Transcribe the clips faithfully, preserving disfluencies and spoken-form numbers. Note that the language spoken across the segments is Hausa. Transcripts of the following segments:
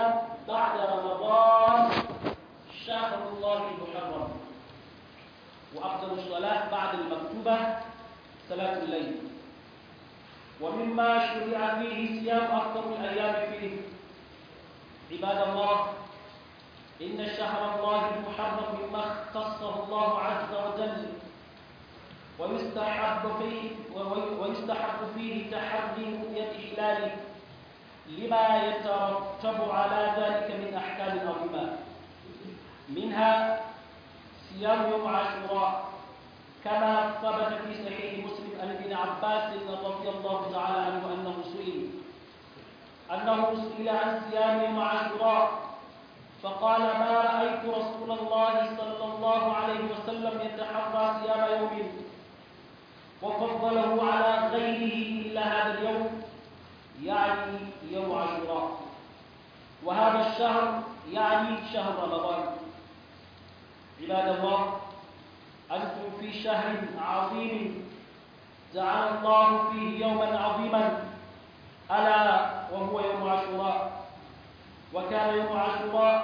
الصيام بعد رمضان شهر الله المحرم، وأفضل الصلاة بعد المكتوبة صلاة الليل. ومما شرع فيه صيام أكثر الأيام فيه. عباد الله، إن شهر الله المحرم مما اختصه الله عز وجل، ويستحب فيه ويستحب فيه تحري رؤية هلاله لما يترتب على ذلك من أحكام عظيمة، منها صيام يوم عاشوراء كما ثبت في صحيح مسلم عن ابن عباس رضي الله تعالى عنه أنه سئل أنه سئل عن صيام يوم عاشوراء فقال: ما رأيت رسول الله صلى الله عليه وسلم يتحرى صيام يوم وفضله على غيره إلا هذا اليوم، يعني يوم عاشوراء، وهذا الشهر يعني شهر رمضان. عباد الله، أنتم في شهر عظيم جعل الله فيه يوما عظيما، ألا وهو يوم عاشوراء. وكان يوم عاشوراء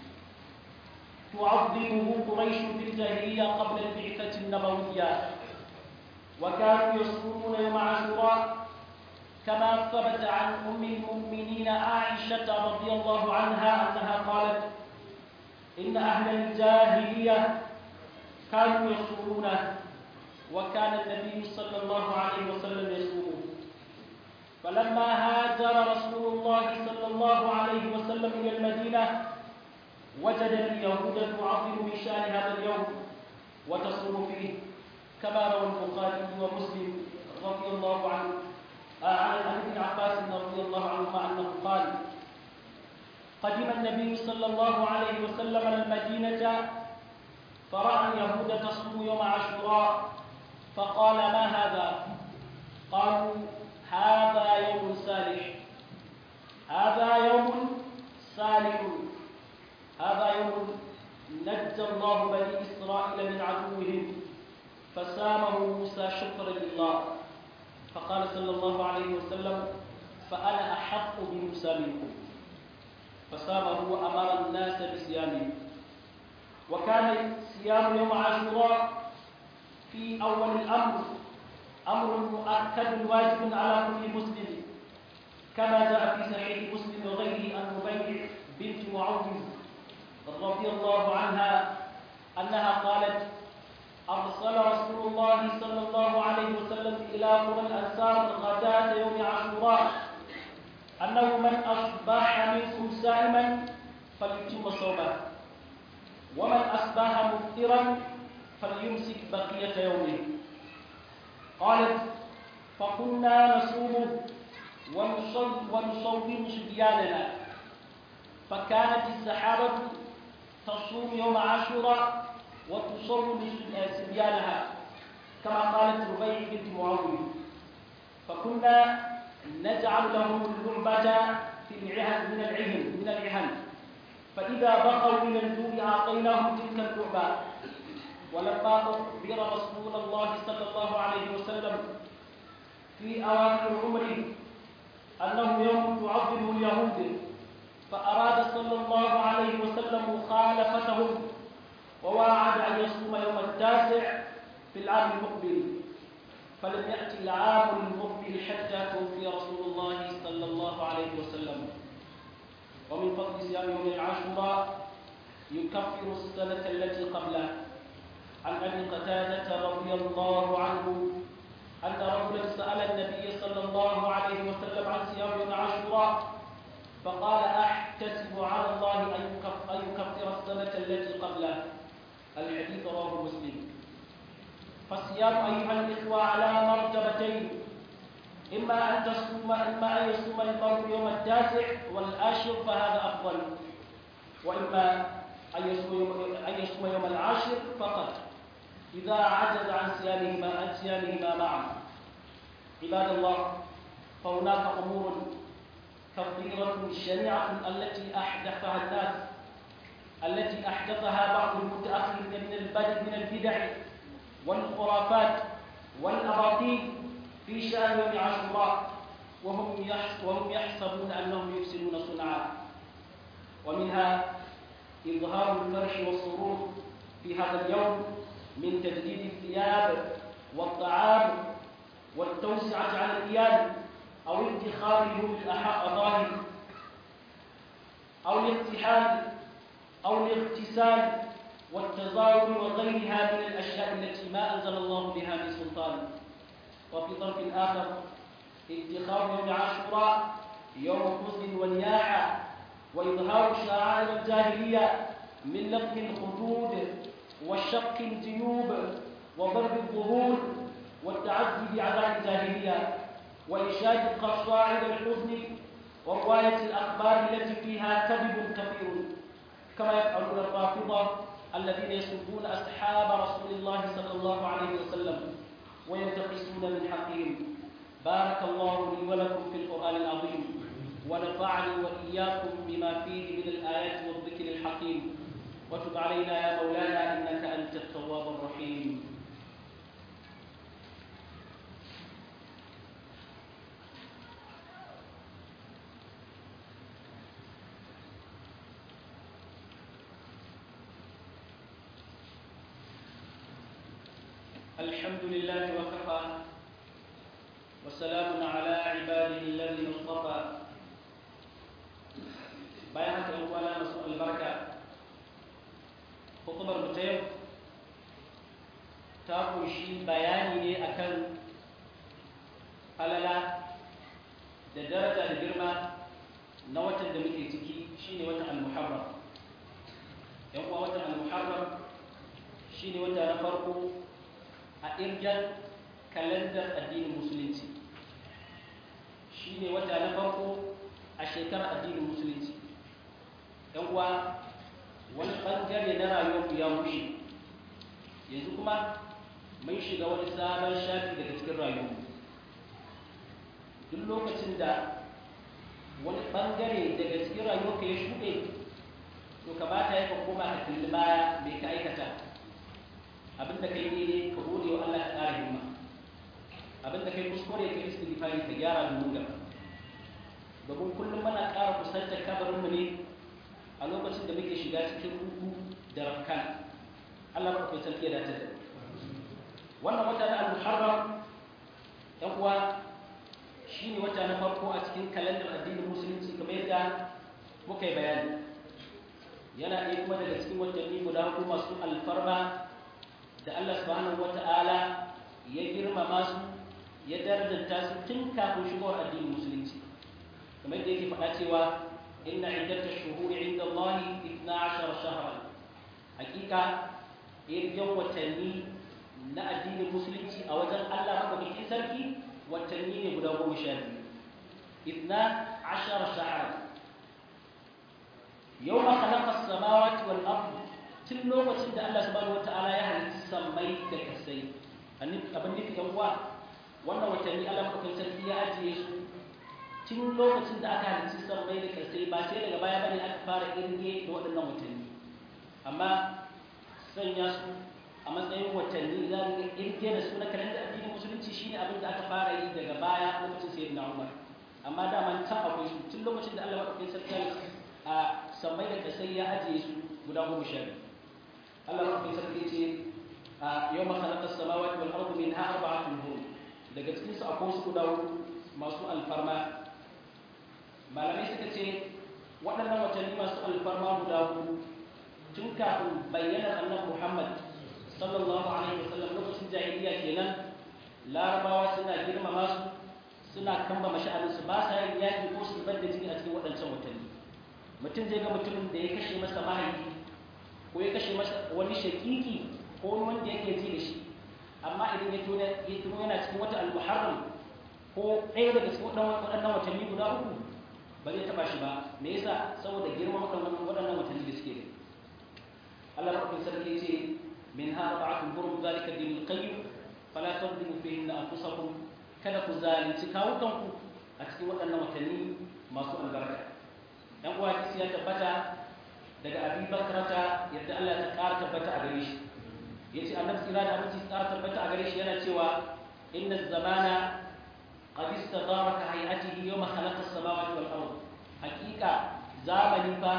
تعظمه قريش في الجاهلية قبل البعثة النبوية، وكانوا يصومون يوم عاشوراء كما ثبت عن أم المؤمنين عائشة رضي الله عنها أنها قالت: إن أهل الجاهلية كانوا يصومونه، وكان النبي صلى الله عليه وسلم يصومه. فلما هاجر رسول الله صلى الله عليه وسلم إلى المدينة وجد اليهود تعظم من شأن هذا اليوم وتصوم فيه، كما روى البخاري ومسلم رضي الله عنه عن ابن عباس رضي الله عنهما أنه قال: قدم النبي صلى الله عليه وسلم على المدينة فرأى اليهود تصوم يوم عاشوراء، فقال: ما هذا؟ قالوا: هذا يوم صالح، هذا يوم صالح، هذا يوم نجى الله بني إسرائيل من عدوهم فسامه موسى شكرا لله. فقال صلى الله عليه وسلم: فأنا أحق بموسى منكم، فسامه وأمر الناس بصيامه. وكان صيام يوم عاشوراء في أول الأمر أمر مؤكد واجب على كل مسلم، كما جاء في صحيح مسلم وغيره عن ربيع بنت معوذ رضي الله عنها أنها قالت: أرسل رسول الله صلى الله عليه وسلم إلى قرى الأنصار غداة يوم عاشوراء أنه من أصبح منكم صائما فليتم صومه، ومن أصبح مفطرا فليمسك بقية يومه. قالت: فكنا نصوم ونصوم صبياننا، فكانت السحابة تصوم يوم عاشوراء وتصوم صبيانها، كما قالت ربيع بنت معوذ. فكنا نجعل لهم اللعبة في العهن من العهن من العهن فإذا بقوا من الجوع أعطيناهم تلك اللعبة. ولما أخبر رسول الله صلى الله عليه وسلم في أواخر عمره أنه يوم تعظمه اليهود، فأراد صلى الله عليه وسلم مخالفتهم ووعد أن يصوم يوم التاسع في العام المقبل، فلم يأتي العام المقبل حتى توفي رسول الله صلى الله عليه وسلم. ومن فضل صيام يوم العاشوراء يكفر السنة التي قبله. عن أبي قتادة رضي الله عنه أن رجلا سأل النبي صلى الله عليه وسلم عن صيام يوم عاشوراء فقال: أحتسب على الله أن يكفر السنة التي قبله. الحديث رواه مسلم. فالصيام أيها الإخوة على مرتبتين: إما أن تصوم إما أن يصوم المرء يوم التاسع والعاشر فهذا أفضل، وإما أن يصوم يوم, أن يصوم يوم العاشر فقط إذا عجز عن صيامهما عن صيامهما معا. عباد الله، فهناك أمور كثيرة شنيعة التي أحدثها الناس التي أحدثها بعض المتأخرين من البدع من البدع والخرافات والأباطيل في شأن يوم عاشوراء، وهم وهم يحسبون أنهم يحسنون صنعا. ومنها إظهار الفرح والسرور في هذا اليوم من تجديد الثياب والطعام والتوسعة على الإيال أو ادخارهم الأضاحي أو الاقتحال أو الاغتسال والتزاور وغيرها من الأشياء التي ما أنزل الله بها من سلطان. وفي طرف آخر ادخار يوم عاشوراء يوم حزن ونياحة وإظهار شعائر الجاهلية من لطم الخدود وشق الجيوب وضرب الظهور والتعزي بعذاب الجاهلية وإشادة قصائد الحزن ورواية الأخبار التي فيها كذب كثير كما يفعلون الرافضة الذين يسبون أصحاب رسول الله صلى الله عليه وسلم وينتقصون من حقهم. بارك الله لي ولكم في القرآن العظيم ونفعني وإياكم بما فيه من الآيات والذكر الحكيم وتب علينا يا مولانا إنك أنت التواب الرحيم. الحمد لله وكفى وسلام على عباده الذين اصطفى. bayan haka yan kwana masu albarka, hukumar mu ta yau ta kunshi bayani ne akan falala da daraja da girma na watan da muke ciki shine watan al-Muharram. yan kuwa watan al-Muharram shine wata na farko a irgan kalandar addinin musulunci, shi ne wata na farko a shekarar addinin musulunci. yan uwa, wani ɓangare na rayuwarku ya wuce, yanzu kuma mun shiga wani sabon shafi daga cikin rayuwarmu. duk lokacin da wani ɓangare daga cikin rayuwarka ya shuɗe, to kamata ya ka koma ka kalli baya mai ka aikata. abinda kai ne ka gode wa Allah ka ƙara himma, abinda kai kuskure ka istighfari ka gyara domin gaba. domin kullum muna ƙara kusantar kabarin mu ne a lokacin da muke shiga cikin ruku da rafkan. Allah ba ku sarki da ta wannan wata na al-Muharram ɗan uwa shine wata na farko a cikin kalandar addinin musulunci kamar yadda muka yi bayani. yana ɗaya kuma daga cikin watanni guda huɗu masu alfarma da Allah subhanahu wata'ala ya girmama su ya darajarta su tun kafin shigowar addinin musulunci. kamar da yake faɗa cewa inna iddata shuhuri inda Allah ithna ashara shahran, hakika irgen watanni na addinin musulunci a wajen Allah madaukakin sarki watanni ne guda goma sha biyu. ithna ashara shahran yawma khalaqa as-samawati wal ardh, tun lokacin da Allah subhanahu wataala ya halitta sammai da kasai. abin nufi yan uwa, wannan watanni Allah madaukakin sarki ya ajiye su tun lokacin da aka halitta sammai da kasai, ba sai daga baya bane aka fara irge da waɗannan watanni. amma sanya su a matsayin watanni za mu irge da su na kalandar addinin musulunci shine abin da aka fara yi daga baya lokacin sayyidina Umar. amma da man ta akwai su tun lokacin da Allah madaukakin sarki a sammai da kasai ya ajiye su guda goma sha biyu. Allah rabbi sarki ce a yawma khalaqa as-samawati wal ardi minha arba'atun hurum, daga cikin su akwai su guda masu alfarma. malamai suka ce waɗannan watanni masu alfarma guda hudu tun kafin bayyanar annabi Muhammad sallallahu alaihi wasallam lokacin jahiliya kenan, larabawa suna girmama su, suna kambama sha'anin su, ba sa yin yaki ko su zubar da jini a cikin waɗancan watanni. mutum zai ga mutumin da ya kashe masa mahaifi ko ya kashe masa wani shakiki ko wani wanda yake ji da shi, amma idan ya tuna ya tuna yana cikin wata al-Muharram ko ɗaya daga cikin waɗannan watanni guda uku, ba zai taɓa shi ba. me yasa? saboda girman waɗannan watanni da suke da. Allah rabbil sarki ce min ha arba'atun hurum zalika dinul qayyim fala tadrimu fihinna anfusakum, kada ku zalunci kawukanku a cikin waɗannan watanni masu albarka. dan uwa hadisi ya tabbata daga Abi Bakrata yadda Allah ta ƙara tabbata a gare shi, yace annabi kira da abinci ƙara tabbata a gare shi yana cewa inna zamana qad istadara ka hay'atihi yawma khalaqa as-samawati wal ard, haqiqa zamani fa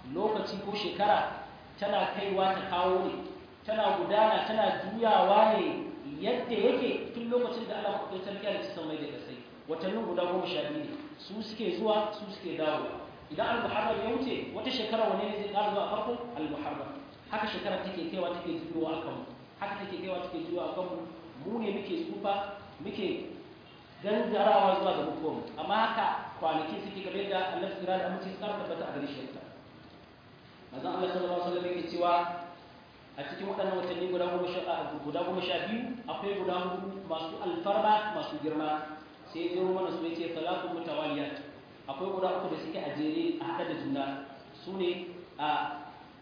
lokaci ko shekara tana kaiwa ta kawo ne tana gudana tana juyawa ne yadda yake tun lokacin da Allah ya sarki ya ci mai da kasai watannin guda goma sha biyu ne su suke zuwa su suke dawo idan al-muharram ya wuce wata shekara wane ne zai ƙara zuwa farko al-muharram haka shekara take kaiwa take juyowa akan mu haka take kaiwa take juyowa akan mu mu ne muke tsufa muke gangarawa zuwa ga mutuwa amma haka kwanaki suke kamar da Allah sira da amince tsara tabbata a gare shi manzon Allah sallallahu alaihi wasallam yake cewa a cikin waɗannan watanni guda goma sha guda goma sha biyu akwai guda hudu masu alfarma masu girma sai ya zo mana su yace salatu mutawaliyat akwai guda uku da suke a jere a hada da juna su ne a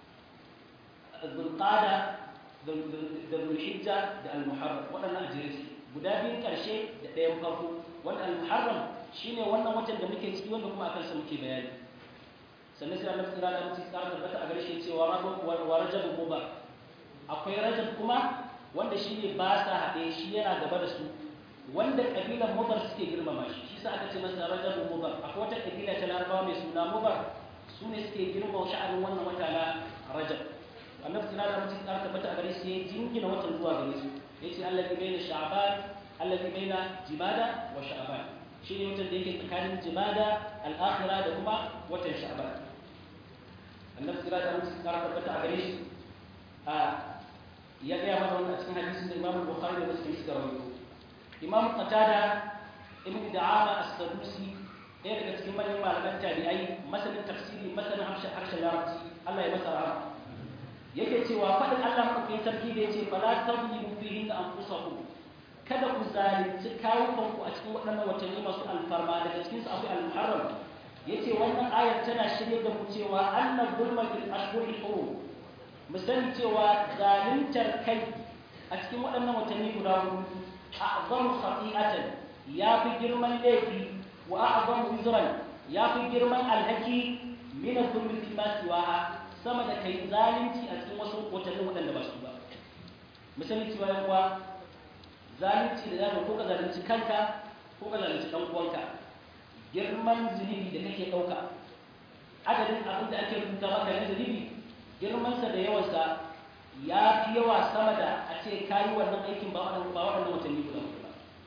zulqada da zulhijja da al-muharram waɗannan a jere su guda biyun ƙarshe da ɗayan farko wanda al-muharram shine wannan watan da muke ciki wanda kuma akan sa muke bayani sannan sai Allah tsira da mutum tsara tabbata a gare shi cewa wa rajab mubar akwai rajab kuma wanda shine ba sa haɗe shi yana gaba da su wanda kabilan mubar suke girmama shi shi sa aka ce masa rajab mubar akwai wata kabila ta larabawa mai suna mubar su ne suke girmama sha'anin wannan wata na rajab annabi tsira da mutum tsara tabbata a gare shi ya jingina watan zuwa gare su yace allazi baina sha'ban allazi baina jimada wa sha'ban shi ne watan da yake tsakanin jimada al-akhirah da kuma watan sha'ban annabi tsira da mutum tsara tabbata a gare shi a ya ga mana wannan cikin hadisin da Imam Bukhari da Muslim suka rawaito Imam Qatada ibn Da'ama as-Sadusi ɗaya daga cikin manyan malaman tabi'ai masanin tafsiri masanin harshen larabci Allah ya masa rahama yake cewa faɗin Allah maɗaukakin sarki da ya ce fala tadlimu fihin anfusakum kada ku zalunci kawukanku a cikin waɗannan watanni masu alfarma daga cikin su akwai al-muharram yace wannan ayar tana shirye da mu cewa anna zulma bil ashhuril hurum mu sani cewa zaluntar kai a cikin waɗannan watanni guda huɗu a'zamu khati'atan ya fi girman laifi wa a'zamu wizran ya fi girman alhaki min adh-dhulmi fi ma siwaha sama da kai zalunci a cikin wasu watannin waɗanda ba su ba misali cewa yan uwa zalunci da zaka ko ka zalunci kanka ko ka zalunci dan uwanka girman zunubi da kake ɗauka adadin abin da ake rubuta maka na zunubi girmansa da yawansa ya fi yawa sama da a ce kayi wannan aikin ba waɗannan watanni guda ba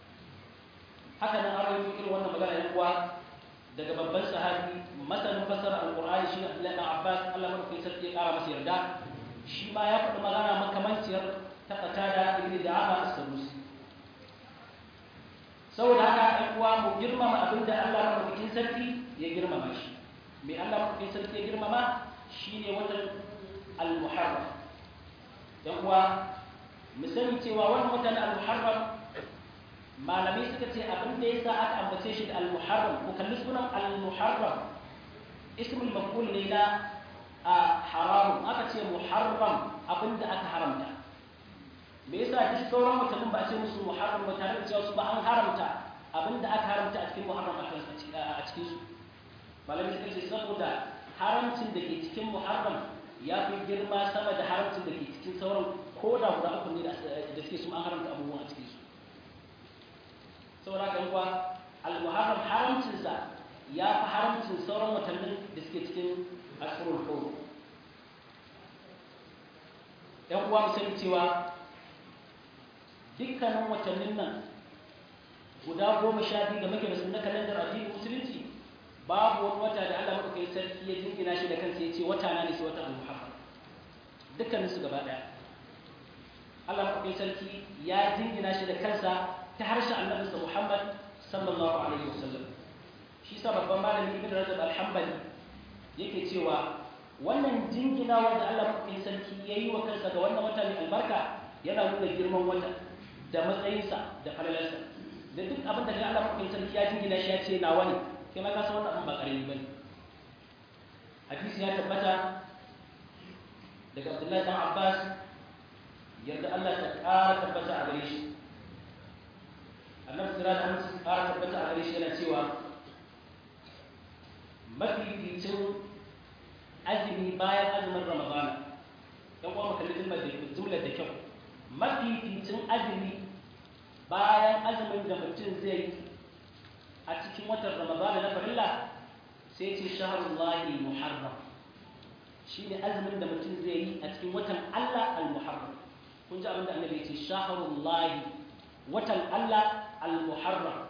haka nan an rawaito irin wannan magana yan uwa daga babban sahabi masanin fasara alqur'ani shi Abdullahi ibn Abbas Allah madaukakin sarki ya kara masa yarda shi ma ya faɗi magana makamanciyar ta Qatada ibn Da'ama as-Sadusi saboda haka ɗan uwa mu girmama abinda Allah madaukakin sarki ya girmama shi me Allah madaukakin sarki ya girmama shine watan al-Muharram dan uwa mu sani cewa wannan watan al-Muharram malamai suka ce abin da yasa aka ambace shi da al-muharram ko kalli sunan al-muharram ismul maf'ul ne na haram aka ce muharram abin da aka haramta me yasa duk sauran watannin ba a ce musu muharram ba tare da cewa su ba an haramta abin da aka haramta a cikin muharram a cikin su malamai suka ce saboda haramcin da ke cikin muharram ya fi girma sama da haramcin da ke cikin sauran ko da guda uku ne da suke su an haramta abubuwan a cikin su saboda kan kuwa al-muharram haramcinsa ya fi haramcin sauran watannin da suke cikin ashurul hurum ɗan uwa mu sani cewa dukkanin watannin nan guda goma sha biyu da muke da su na kalandar addinin musulunci babu wani wata da Allah madaukakin sarki ya jingina shi da kansa ya ce wata na ne sai wata al-muharram dukkanin su gaba ɗaya Allah madaukakin sarki ya jingina shi da kansa ta harshen annabinsa Muhammad sallallahu alaihi wasallam shi sa babban malami Ibn Rajab al-Hanbali yake cewa wannan jingina wanda Allah madaukakin sarki yayi wa kansa ga wannan wata mai albarka yana nuna girman wata da matsayinsa da falalarsa da duk abin da Allah madaukakin sarki ya jingina shi ya ce nawa ne kai ma ka san wannan abin ba karami bane hadisi ya tabbata daga Abdullahi dan Abbas yadda Allah ta ƙara tabbata a gare shi annabi sira da mutum ƙara tabbata a gare shi yana cewa mafificin azumi bayan azumin ramadana ɗan uwa makalli jumlar da kyau mafificin azumi bayan azumin da mutum zai yi a cikin watan ramadana na farilla sai ce shaharullahi muharram shine azumin da mutum zai yi a cikin watan Allah al-Muharram. Kun ji abin da Annabi ya ce shahrullahi, watan Allah al-Muharram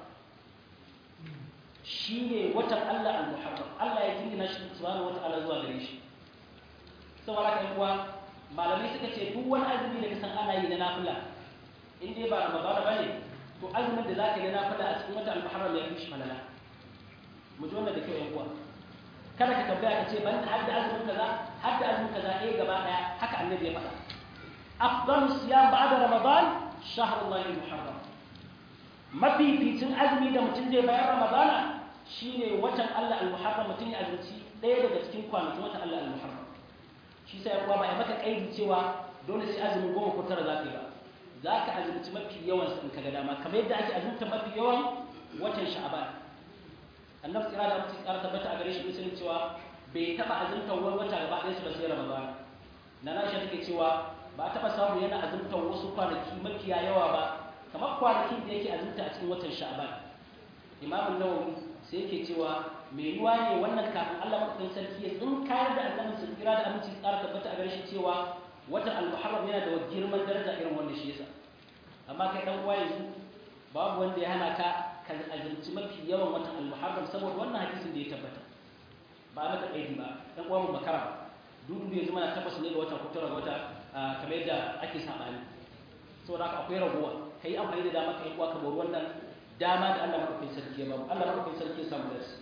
shine watan Allah al-Muharram. Allah ya jingina shi subhanahu wata'ala zuwa gare shi. Saboda haka kuwa malamai suka ce duk wani azumi da kasan ana yi na nafila in dai ba Ramadan bane to azumin da zaka yi na nafila a cikin watan al-Muharram ya fi shi falala. Mu ji wannan da kyau yan uwa. Kada ka tambaya ka ce ban hadda azumin kaza hadda azumin kaza eh gaba daya haka Annabi ya faɗa. Afdalu siyam ba'da Ramadan shahrullahi al-Muharram. Mafificin azumi da mutum zai bayar Ramadana shine watan Allah al-Muharram, mutum ya azumci ɗaya daga cikin kwanakin watan Allah al-Muharram. Shi sai kuma ba ya maka kaidi cewa dole sai azumin goma ko tara zaka yi ba. Zaka azumci mafi yawan in kaga dama kamar yadda ake azumta mafi yawan watan Sha'ban. Annabi tsira da mutum tsara tabbata a gare shi musulun cewa bai taba azumta wani wata gaba ɗaya su ba sai Ramadan. Nana Aisha take cewa ba taba samu yana azumta wasu kwanaki mafiya yawa ba kamar kwanakin da yake azumta a cikin watan Sha'ban. Imam Nawawi sai yake cewa mai yiwa ne wannan kafin Allah madaukakin sarki ya tsinkayar da annabi sun kira da aminci tsara tabbata a gare shi cewa watan al-Muharram yana da girman daraja irin wanda shi yasa. Amma kai dan uwa yanzu babu wanda ya hana ka ka azumci mafi yawan watan al-Muharram saboda wannan hadisin da ya tabbata. Ba maka kaidi ba dan uwa mu makara ba. Dudu bai zama na tabbas ne ga wata ko tara ga wata kamar yadda ake sabani. Saboda haka akwai ragowa kai amfani da dama kai uwa ka bar wannan dama da Allah madaukakin sarki ya bamu. Allah madaukakin sarki ya samu darasi.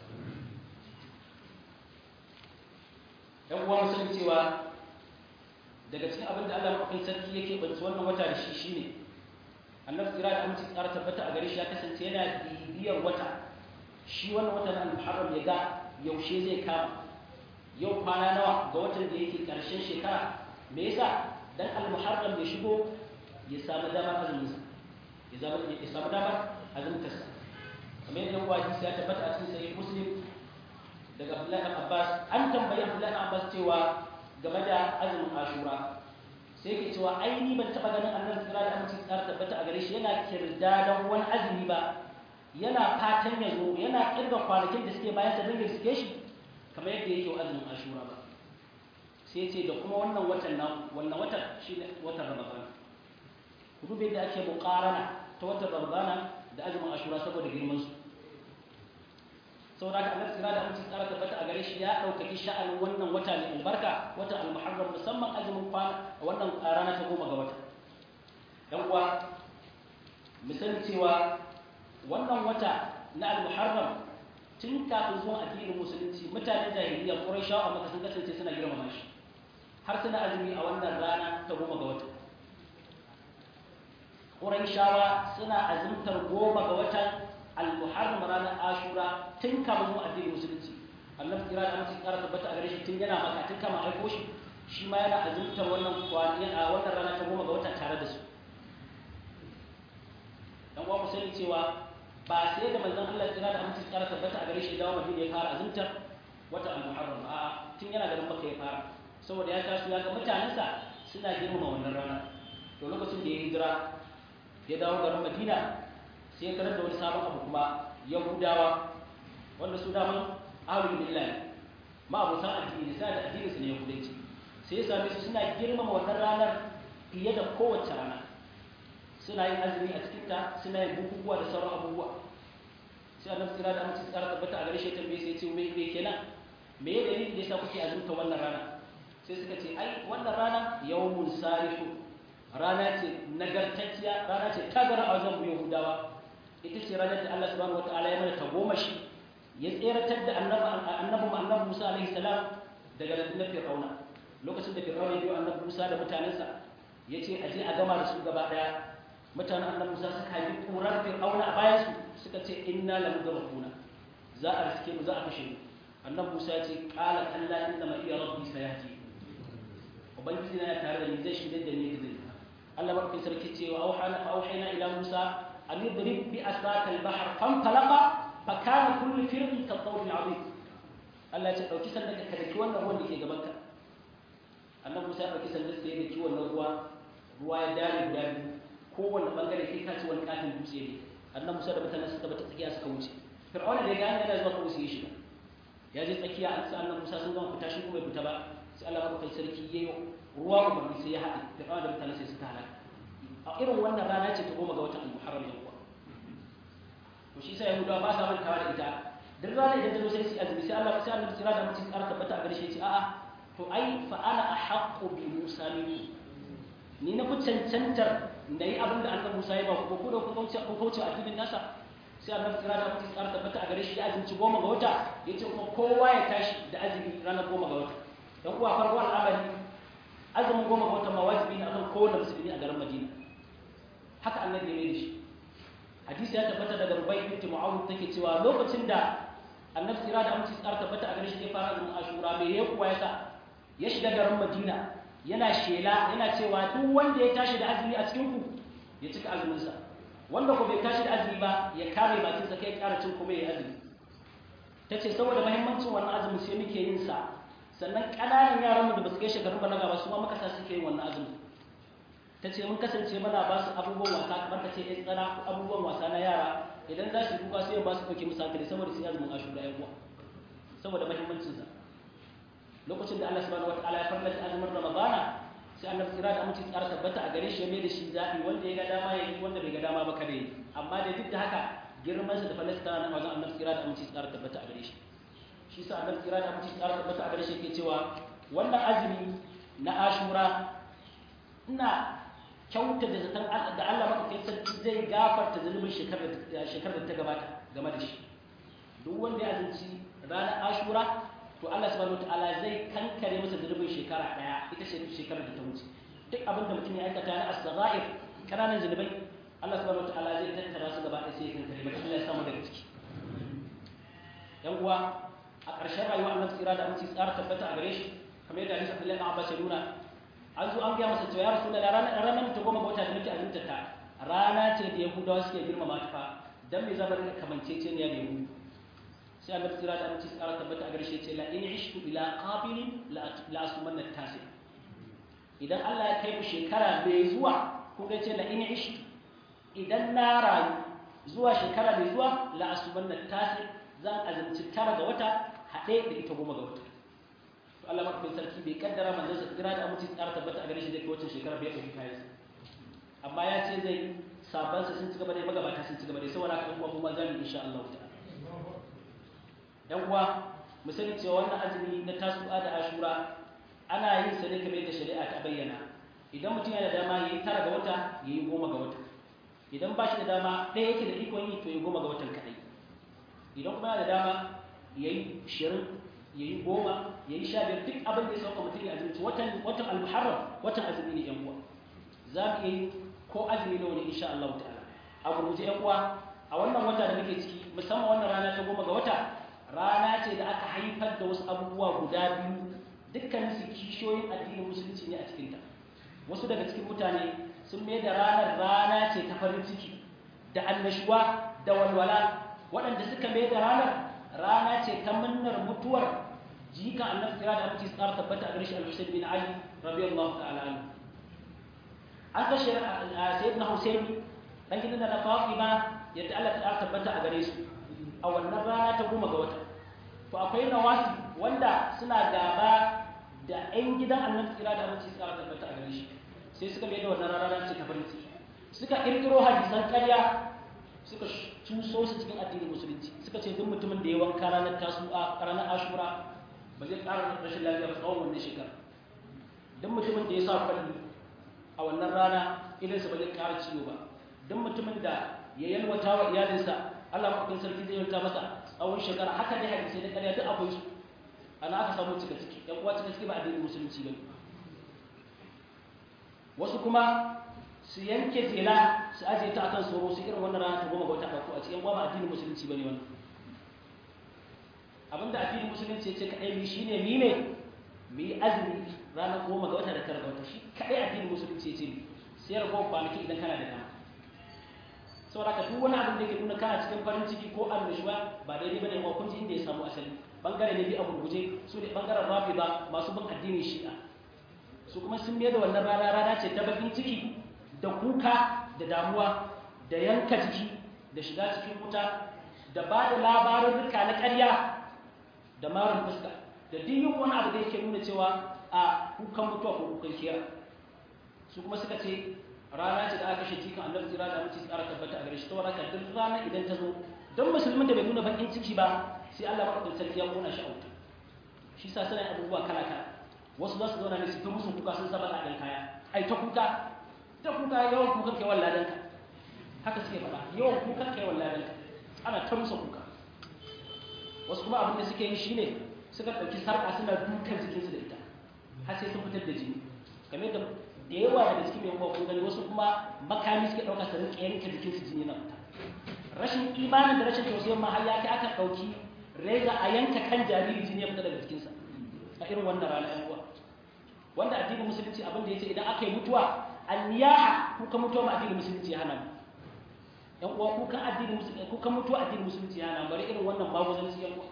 Dan uwa mun san cewa daga cikin abin da Allah madaukakin sarki yake banci wannan wata da shi shine Annabi tsira da aminci tsara tabbata a gare shi ya kasance yana bibiyar wata. Shi wannan watan al-Muharram ya ga yaushe zai kama. Yau kwana nawa ga watan da yake karshen shekara. Me yasa? Dan al-Muharram ya shigo ya samu damar azuminsa. Ya zama ya samu damar azumtarsa. Kamar yadda kuwa hadisi ya tabbata a cikin sahih Muslim daga Abdullah ibn Abbas, an tambayi Abdullah ibn Abbas cewa game da azumin Ashura. Sai ke cewa ai ni ban taba ganin Annabi tsira da aminci tsara tabbata a gare shi yana kirdadan wani azumi ba. Yana fatan ya zo, yana kirga kwanakin da suke bayan sa dinga suke shi kamar yadda yake azumin Ashura ba. Sai ce da kuma wannan watan nan, wannan watan shine watan Ramadan. Ku dube da ake muqarana ta watan Ramadan da azumin Ashura saboda girman su. Saboda haka Allah tsira da aminci tsara tabbata a gare shi ya ɗaukaki sha'anin wannan wata mai albarka, watan al-Muharram, musamman azumin kwana a wannan rana ta goma ga wata. Dan uwa mu sani cewa wannan wata na al-Muharram tun kafin zuwan addinin musulunci mutanen jahiliya Qurayshawa a Makka sun kasance suna girmama shi har suna azumi a wannan rana ta goma ga wata. Qurayshawa suna azumtar goma ga watan al-Muharram ranar Ashura tun kafin zuwan addinin musulunci. Annabi kira da amince kara tabbata a gare shi tun yana Makka tun kama aiko shi shi ma yana azumtar wannan kwani a wannan rana ta goma ga wata tare da su. Dan uwa mu sani cewa ba sai da manzon Allah kira da amince kara tabbata a gare shi dawo Madina ya fara azumtar wata al-Muharram a tun yana garin Makka ya fara saboda ya taso ya ga mutanensa suna girmama wannan rana. To lokacin da ya hijira ya dawo garin Madina sai ya tarar da wani sabon abu kuma Yahudawa wanda su daman ahlul billah ma abutan addini sai da addinin su ne Yahudanci. Sai ya same su suna girmama wannan ranar fiye da kowace rana. Suna yin azumi a cikin ta, suna yin bukukuwa da sauran abubuwa. Sai Annabi tsira da amince tsara tabbata a gare shi tambaye sai ya ce me me kenan? Me ya dalilin da yasa kuke azumta wannan rana? Sai suka ce ai wannan rana yawmun salihu. Rana ce nagartacciya, rana ce tagara a wajen Yahudawa. Ita ce ranar da Allah subhanahu wataala ya mana tagomashi ya tseratar da annabi annabi Musa alaihi salam daga rundunar Fir'auna. Lokacin da Fir'auna ya biyo annabi Musa da mutanensa ya ce aje a gama da su gaba daya. Mutanen annabi Musa suka yi kurar Fir'auna a bayan su suka ce inna lamudrakuna. Za a riske mu za a kashe mu. Annabi Musa ya ce qala kalla inna ma iya rabbi sayahdi. Ubangiji na tare da ni zai shirye da ni da zai. Allah barkin sarki ce wa auhana auhayna ila Musa an yudrib bi asbaq al-bahr fanfalaqa fa kana kullu firqin ka-tawd al-'azim. Allah ya ce dauki sanda ka daki wannan ruwan da ke gaban ka. Annabi Musa ya dauki sanda sai ya daki wannan ruwa, ruwa ya dare guda biyu. Kowanne bangare kai ka ci wani katin dutse ne. Annabi Musa da mutanen suka bata tsakiya suka wuce. Fir'auna da ya gane yana zuwa kawai sai ya shiga. Ya je tsakiya an sa Annabi Musa sun gama fita shi kuma bai fita ba. sai Allah madaukakin sarki yayi ruwa umarni sai ya haɗe da kawai da mutane sai suka halaka a irin wannan rana ce ta goma ga watan al-muharram yan uwa to shi sai yahudawa ba sa mantawa da ita duk rana idan ta zo sai su azumi sai Allah sai Allah tsira da mutum tsara tabbata a gare shi ya ce a'a to ai fa ana ahaqqu bi Musa minni ni na fi cancantar na yi abin da annabi Musa ya ba ku ko da ku kauce ku kauce addinin nasa sai annabi tsira da mutum tsara tabbata a gare shi ya azumci goma ga wata yace kuma kowa ya tashi da azumi ranar goma ga wata dan kuwa farko al'amari azumin goma ga wata ma wajibi ne akan kowane musulmi a garin Madina haka annabi ya mai da shi hadisi ya tabbata daga Rubai bint Mu'awwid take cewa lokacin da annabi tsira da mutum tsara tabbata a gare shi ya fara azumin Ashura bai ya kuwa ya sa ya shiga garin Madina yana shela yana cewa duk wanda ya tashi da azumi a cikin ku ya cika azuminsa wanda ko bai tashi da azumi ba ya kare bakinsa kai ƙara cin kuma ya azumi tace saboda muhimmancin wannan azumi sai muke yin sa sannan ƙananan yaran mu da basu kai shekarun balaga ba su ma muka sa suke yin wannan azumi tace mun kasance muna ba su abubuwan wasa kamar tace ɗan tsana ko abubuwan wasa na yara idan za su duka sai ba su ɗauke musu hankali saboda su yi azumin Ashura yan uwa saboda muhimmancin sa lokacin da Allah subhanahu wataala ya farlanta azumin Ramadana sai annabi tsira da amince tsara tabbata a gare shi ya mai da shi zabi wanda ya ga dama ya yi wanda bai ga dama ba kada yi amma da duk da haka girman sa da falasta na wajen annabi tsira da amince tsara tabbata a gare shi shi sa annabi tsira da amince tsara tabbata a gare shi yake cewa wannan azumi na Ashura ina kyauta da zaton da Allah madaukakin sarki zai gafarta zunubin shekarar shekarar da ta gabata game da shi duk wanda ya azumci ranar Ashura to Allah subhanahu wataala zai kankare masa zunubin shekara daya ita ce shekarar da ta wuce duk abin da mutum ya aikata na as-saghair kananan zunubai Allah subhanahu wataala zai tattara su gaba ɗaya sai ya kankare maka Allah ya samu daga ciki yan uwa a ƙarshen rayuwar Annabi tsira da aminci tsara tabbata a gare shi kamar yadda hadisi Abdullahi ibn Abbas ya nuna an zo an ga masa cewa ya Rasulullahi ranar ranar ta goma ga wata da muke azumta ta rana ce da Yahudawa suke girmama ta fa dan me zama da kamanceceniya da Yahudu sai annabi tsira da aminci tsara tabbata a garshe ce la in ishtu ila qabilin la asumanna tasi idan Allah ya kai ku shekara mai zuwa ko ga ce la in ishtu idan na rayu zuwa shekara mai zuwa la asumanna tasi zan azumci tara ga wata hade da ita goma ga wata to Allah madaukakin sarki bai kaddara manzon sa tsira da aminci tsara tabbata a garshe da wacce shekara bai kai kai amma ya ce zai saban sa sun ci gaba da magabata sun ci gaba da saboda haka kuma kuma zamu insha Allah ta'ala yan uwa mu sani cewa wannan azumi na tasu'a da ashura ana yin sa ne kamar yadda shari'a ta bayyana idan mutum yana da dama yayi tara ga wata yayi goma ga wata idan ba shi da dama ɗaya yake da ikon yi to yayi goma ga watan kadai idan kuma yana da dama yayi ashirin yayi goma yayi sha biyar duk abin da ya sauka mutum ya azumi watan watan al-muharram watan azumi ne yan uwa za mu yi ko azumi ne wani insha Allah ta'ala a gurguje yan uwa a wannan wata da muke ciki musamman wannan rana ta goma ga wata rana ce da aka haifar da wasu abubuwa guda biyu dukkan su kishiyoyin addinin musulunci ne a cikinta wasu daga cikin mutane sun mai da ranar rana ce ta farin ciki da annashuwa da walwala waɗanda suka mai da ranar rana ce ta munnar mutuwar jikan annabi kira da amince tsara tabbata a gare shi al-Husayn bin Ali radiyallahu ta'ala anhu an kashe sayyidina Husayn dan gidan da Fatima yadda Allah ta tabbata a gare su a wannan rana ta goma ga wata to akwai nawasi wanda suna gaba da ƴan gidan annabi tsira da aminci tsara tabbata a gare shi sai suka mai da wannan rana ce ta farin ciki suka kirkiro hadisan ƙarya suka cuso su cikin addinin musulunci suka ce duk mutumin da ya wanka ranar tasu'a ranar ashura ba zai ƙara rashin lafiya ba tsawon wannan shekara duk mutumin da ya sa kwalli a wannan rana idansa ba zai ƙara ciwo ba duk mutumin da ya yalwata wa iyalinsa Allah maɗaukin sarki zai yarda masa tsawon shekara haka dai hadisi na ƙarya duk akwai su ana aka samu cika ciki ɗan uwa cika ciki ba addinin musulunci ba wasu kuma su yanke tela su ajiye ta akan tsoro su irin wannan rana ta goma ga wata ɗauko a cikin uwa ba addinin musulunci ba ne wannan abinda addinin musulunci ya ce kaɗai mi shine mi ne mu yi azumi ranar goma ga wata da tara ga wata shi kaɗai addinin musulunci ya ce mi sai ragowar kwanaki idan kana da dama saboda ka duk wani abin da yake nuna kana cikin farin ciki ko annashuwa ba daidai bane ko kun ji inda ya samu asali bangare ne bi abu guje su ne bangaren rafida masu bin addinin shi'a su kuma sun mai da wannan rana rana ce ta bakin ciki da kuka da damuwa da yanka jiki da shiga cikin wuta da ba da labarin rika na ƙarya da marin fuska da duk wani abu da yake nuna cewa a kukan mutuwa ko kukan kera su kuma suka ce rana ce da aka kashe jikan annabi tsira da mutum tsara tabbata a gare shi saboda haka duk rana idan ta zo don musulmin da bai nuna bakin ciki ba sai Allah madaukakin sarki ya kona shi a wuta shi sa suna abubuwa kala kala wasu za su zauna ne su ta musu kuka sun saba da kaya ai ta kuka ta kuka yawan kukan kai walladan ka haka suke faɗa yawan kukan kai walladan ka ana ta musu kuka wasu kuma abin da suke yi shine suka ɗauki sarƙa suna dukan jikinsu da ita har sai sun fitar da jini kamar da da yawa daga cikin mai kun gani wasu kuma makami suke ɗauka su rinƙa yanke jikinsu jini na fita rashin imanin da rashin tausayin ma har ya kai aka ɗauki reza a yanka kan jariri jini ya fita daga jikinsa a irin wannan rana ɗan uwa wanda addinin musulunci abin da ya ce idan aka yi mutuwa anniyaha kuka mutuwa ma addinin musulunci ya hana mu ɗan uwa kuka addinin musulunci kuka mutuwa addinin musulunci ya hana bari irin wannan maguzanci yan uwa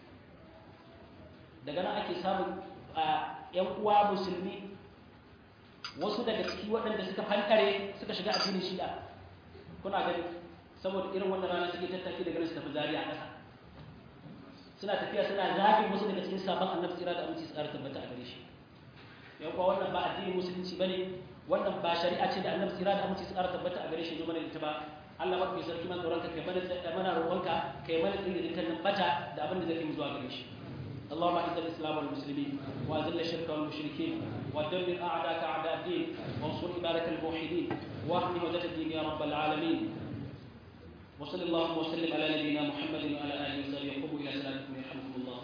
daga nan ake samun yan uwa musulmi wasu daga ciki waɗanda suka fankare suka shiga addinin shi'a kuna gani saboda irin wannan rana suke tattaki daga nan su tafi zariya a ƙasa suna tafiya suna zagin wasu daga cikin sabon annabi tsira da aminci su ƙara tabbata a gare shi yan kuwa wannan ba addinin musulunci bane wannan ba shari'a ce da annabi tsira da aminci su ƙara tabbata a gare shi zo mana ita ba Allah ba ku sarki man tsoronka kai mana mana roƙonka kai mana tsiri da dukkanin bata da abin da zai kai zuwa gare shi اللهم اعز الاسلام والمسلمين واذل الشرك والمشركين ودمر اعداءك اعداء الدين وانصر عبادك الموحدين واحمي وجه الدين يا رب العالمين وصلى اللهم وسلم على نبينا محمد وعلى اله وصحبه قوموا الى صلاتكم يرحمكم الله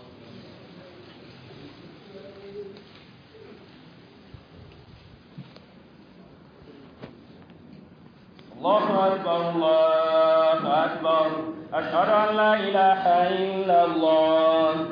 الله أكبر الله أكبر أشهد أن لا إله إلا الله